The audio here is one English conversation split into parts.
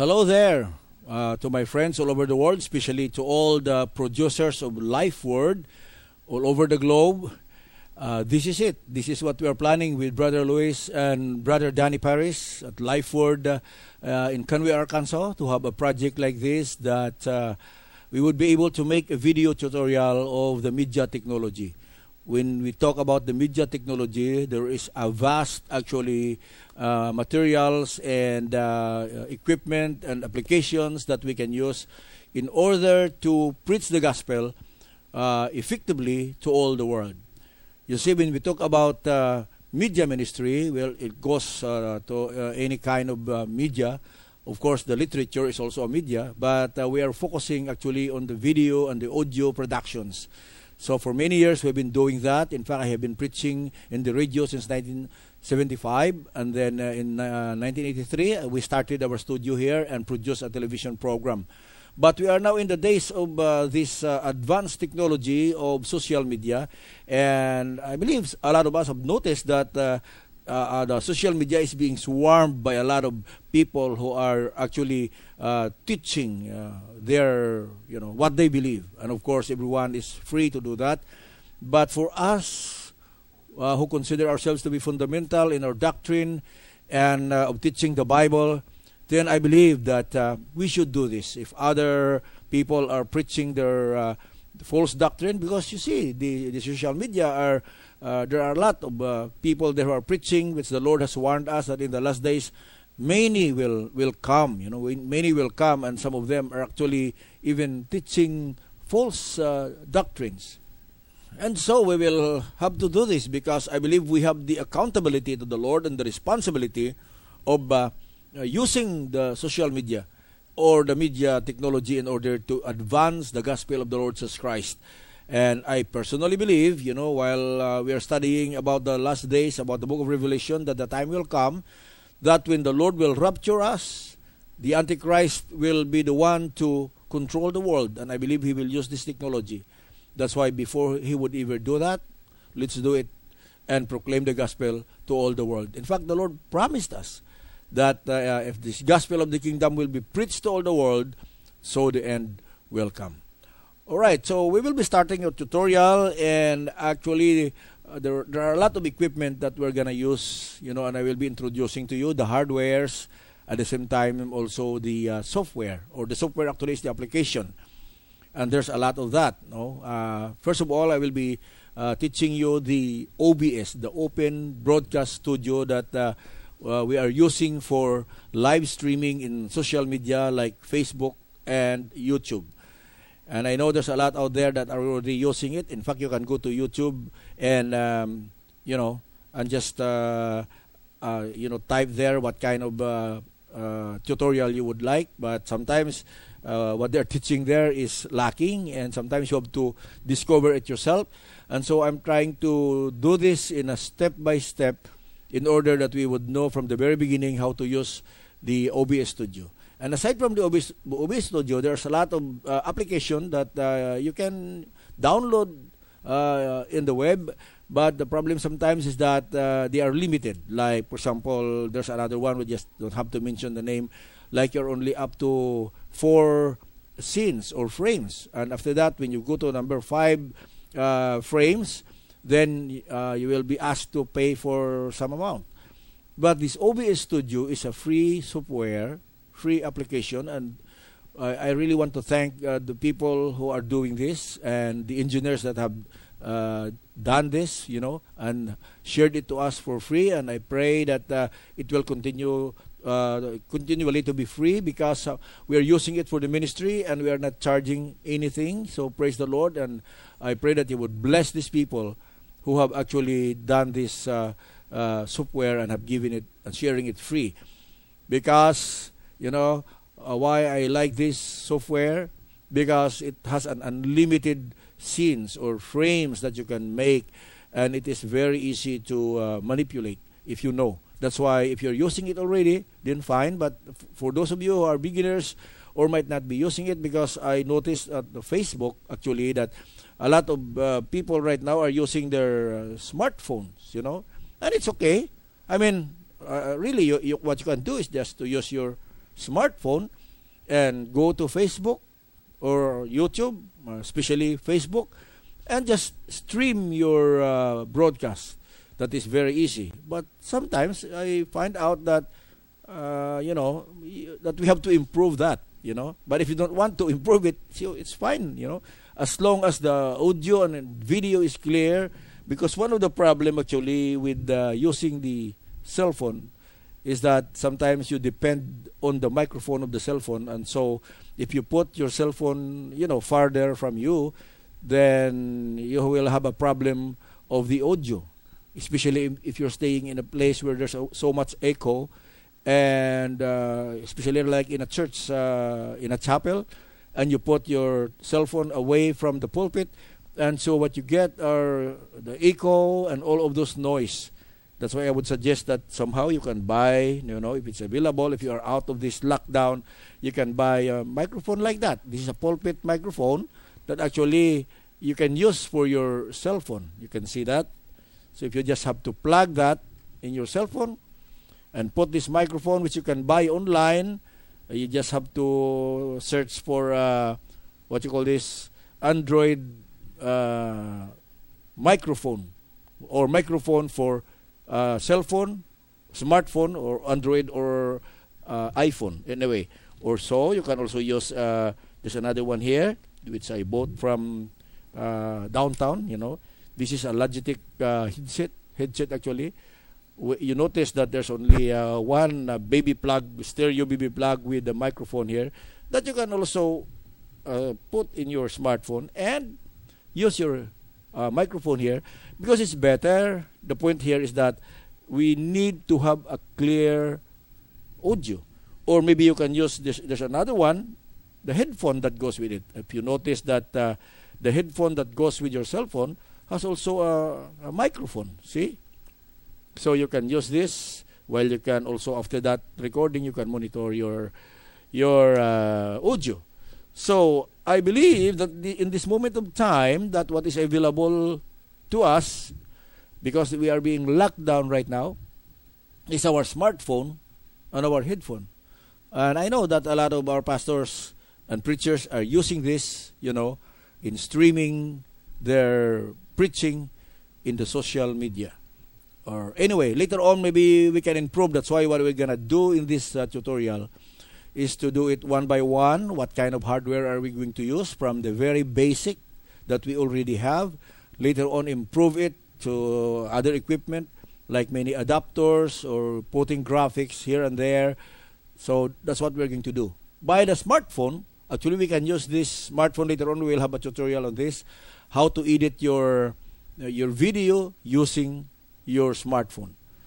Hello there to my friends all over the world, especially to all the producers of Life Word all over the globe. This is it. This is what we are planning with Brother Luis and Brother Danny Paris at Life Word in Conway, Arkansas, to have a project like this that we would be able to make a video tutorial of the media technology. When we talk about the media technology, there is a vast actually materials and equipment and applications that we can use in order to preach the gospel effectively to all the world. You see, when we talk about media ministry, well, it goes to any kind of media. Of course, the literature is also a media, but we are focusing actually on the video and the audio productions. So for many years, we've been doing that. In fact, I have been preaching in the radio since 1975. And then in 1983, we started our studio here and produced a television program. But we are now in the days of this advanced technology of social media. And I believe a lot of us have noticed that the social media is being swarmed by a lot of people who are actually teaching their, what they believe. And of course, everyone is free to do that. But for us who consider ourselves to be fundamental in our doctrine and of teaching the Bible, then I believe that we should do this. If other people are preaching their false doctrine, because you see, the social media are there are a lot of people there who are preaching, which the Lord has warned us that in the last days many will come. Many will come, and some of them are actually even teaching false doctrines. And so we will have to do this because I believe we have the accountability to the Lord and the responsibility of using the social media or the media technology in order to advance the gospel of the Lord Jesus Christ. And I personally believe, while we are studying about the last days, about the book of Revelation, that the time will come that when the Lord will rapture us, the Antichrist will be the one to control the world. And I believe he will use this technology. That's why before he would ever do that, let's do it and proclaim the gospel to all the world. In fact, the Lord promised us that if this gospel of the kingdom will be preached to all the world, so the end will come. Alright, so we will be starting a tutorial, and actually there are a lot of equipment that we're going to use, and I will be introducing to you the hardwares, at the same time also the software, or the software actually is the application. And there's a lot of that. First of all, I will be teaching you the OBS, the Open Broadcast Studio that we are using for live streaming in social media like Facebook and YouTube. And I know there's a lot out there that are already using it. In fact, you can go to YouTube and, and just, type there what kind of tutorial you would like. But sometimes what they're teaching there is lacking, and sometimes you have to discover it yourself. And so I'm trying to do this in a step-by-step in order that we would know from the very beginning how to use the OBS Studio. And aside from the OBS Studio, there's a lot of application that you can download in the web. But the problem sometimes is that they are limited. Like, for example, there's another one, we just don't have to mention the name. Like, you're only up to 4 scenes or frames. And after that, when you go to number 5 frames, then you will be asked to pay for some amount. But this OBS Studio is a free software, free application, and I really want to thank the people who are doing this and the engineers that have done this, and shared it to us for free. And I pray that it will continue continually to be free, because we are using it for the ministry and we are not charging anything. So praise the Lord, and I pray that He would bless these people who have actually done this software and have given it and sharing it free. Because why I like this software, because it has an unlimited scenes or frames that you can make, and it is very easy to manipulate if you know. That's why if you're using it already, then fine. But for those of you who are beginners or might not be using it, because I noticed at the Facebook actually that a lot of people right now are using their smartphones, and it's okay. I mean, really, what you can do is just to use your smartphone and go to Facebook or YouTube, especially Facebook, and just stream your broadcast. That is very easy. But sometimes I find out that that we have to improve that. But if you don't want to improve it, so it's fine. As long as the audio and video is clear. Because one of the problem actually with using the cell phone is that sometimes you depend on the microphone of the cell phone, and so if you put your cell phone farther from you, then you will have a problem of the audio, especially if you're staying in a place where there's so much echo, and especially like in a church, in a chapel, and you put your cell phone away from the pulpit, and so what you get are the echo and all of those noise. That's why I would suggest that somehow you can buy, if it's available, if you are out of this lockdown, you can buy a microphone like that. This is a pulpit microphone that actually you can use for your cell phone. You can see that. So if you just have to plug that in your cell phone and put this microphone, which you can buy online, you just have to search for what you call this Android microphone, or microphone for cell phone, smartphone, or Android, or iPhone anyway. Or so you can also use there's another one here which I bought from downtown. This is a Logitech headset actually. You notice that there's only one baby plug, stereo baby plug with the microphone here, that you can also put in your smartphone and use your microphone here, because it's better. The point here is that we need to have a clear audio. Or maybe you can use this. There's another one, the headphone that goes with it. If you notice that the headphone that goes with your cell phone has also a microphone. See? So you can use this, while you can also, after that recording, you can monitor your audio. So I believe that in this moment of time, that what is available to us, because we are being locked down right now, is our smartphone and our headphone. And I know that a lot of our pastors and preachers are using this, in streaming their preaching in the social media. Or anyway, later on maybe we can improve. That's why what we're going to do in this tutorial is to do it one by one. What kind of hardware are we going to use from the very basic that we already have? Later on, improve it to other equipment like many adapters or putting graphics here and there. So that's what we're going to do. By the smartphone, actually we can use this smartphone. Later on, we'll have a tutorial on this, how to edit your video using your smartphone.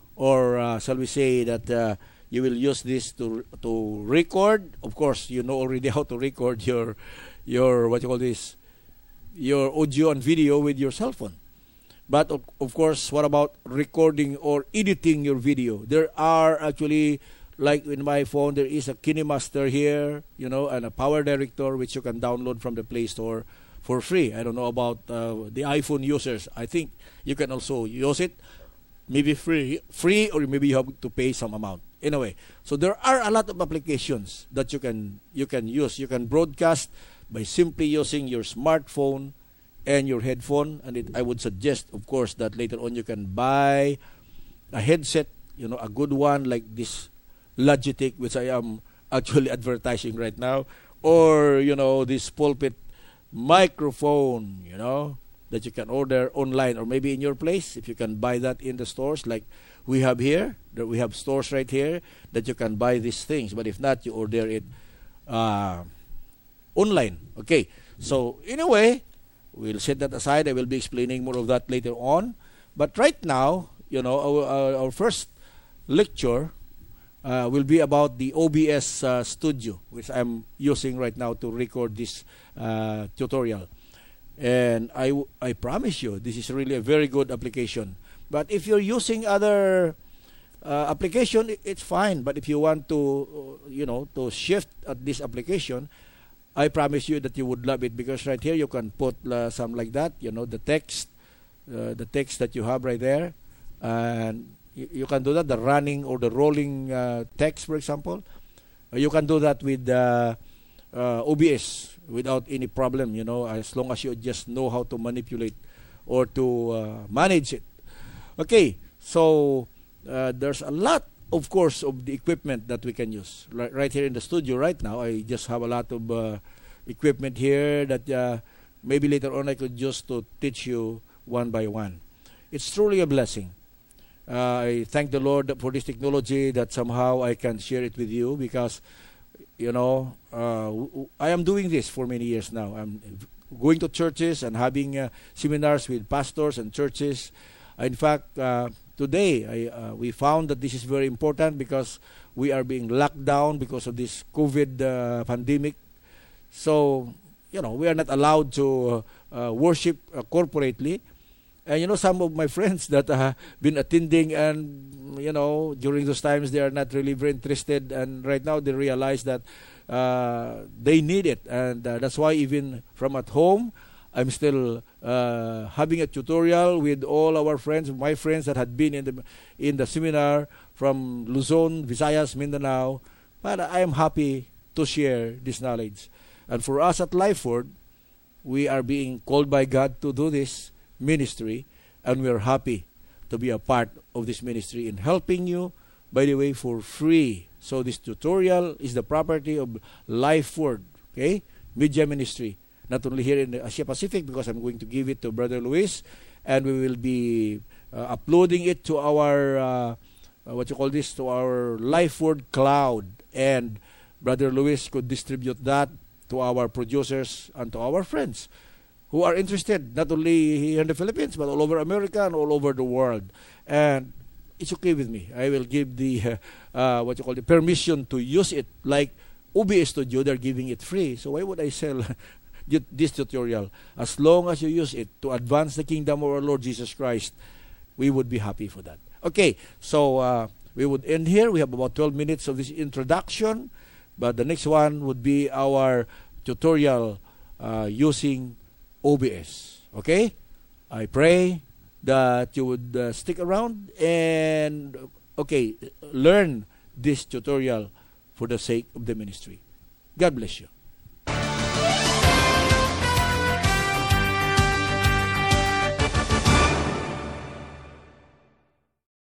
Or shall we say that you will use this to record. Of course, you know already how to record your what you call this, your audio and video with your cell phone. But of course, what about recording or editing your video? There are actually, like in my phone, there is a KineMaster here, and a Power Director which you can download from the Play Store for free. I don't know about the iPhone users. I think you can also use it, maybe free, or maybe you have to pay some amount. Anyway, so there are a lot of applications that you can use. You can broadcast by simply using your smartphone and your headphone. And I would suggest, of course, that later on you can buy a headset, a good one like this Logitech, which I am actually advertising right now, or this pulpit microphone, that you can order online, or maybe in your place, if you can buy that in the stores like we have here. We have stores right here that you can buy these things. But if not, you order it online. Okay. So anyway, we'll set that aside. I will be explaining more of that later on. But right now, our first lecture will be about the OBS Studio, which I'm using right now to record this tutorial. And I promise you, this is really a very good application. But if you're using other application, it's fine. But if you want to, to shift at this application, I promise you that you would love it, because right here you can put some like that, the text that you have right there, and you can do that, the running or the rolling text, for example. You can do that with OBS without any problem, as long as you just know how to manipulate or to manage it. Okay, so there's a lot, of course, of the equipment that we can use. Right here in the studio right now, I just have a lot of equipment here that maybe later on I could just to teach you one by one. It's truly a blessing. I thank the Lord for this technology that somehow I can share it with you because, I am doing this for many years now. I'm going to churches and having seminars with pastors and churches. In fact, today we found that this is very important because we are being locked down because of this COVID pandemic. So, we are not allowed to worship corporately. And some of my friends that have been attending and, during those times they are not really very interested. And right now they realize that they need it. And that's why even from at home, I'm still having a tutorial with all our friends, my friends that had been in the seminar from Luzon, Visayas, Mindanao. But I am happy to share this knowledge. And for us at Lifeword, we are being called by God to do this ministry, and we are happy to be a part of this ministry in helping you, by the way, for free. So this tutorial is the property of Lifeword, okay? Media Ministry. Not only here in the Asia Pacific, because I'm going to give it to Brother Luis, and we will be uploading it to our, to our Lifeword cloud. And Brother Luis could distribute that to our producers and to our friends who are interested, not only here in the Philippines, but all over America and all over the world. And it's okay with me. I will give the, the permission to use it. Like OBS Studio, they're giving it free. So why would I sell this tutorial? As long as you use it to advance the kingdom of our Lord Jesus Christ, we would be happy for that. Okay, so we would end here. We have about 12 minutes of this introduction. But the next one would be our tutorial using OBS. Okay? I pray that you would stick around and, learn this tutorial for the sake of the ministry. God bless you.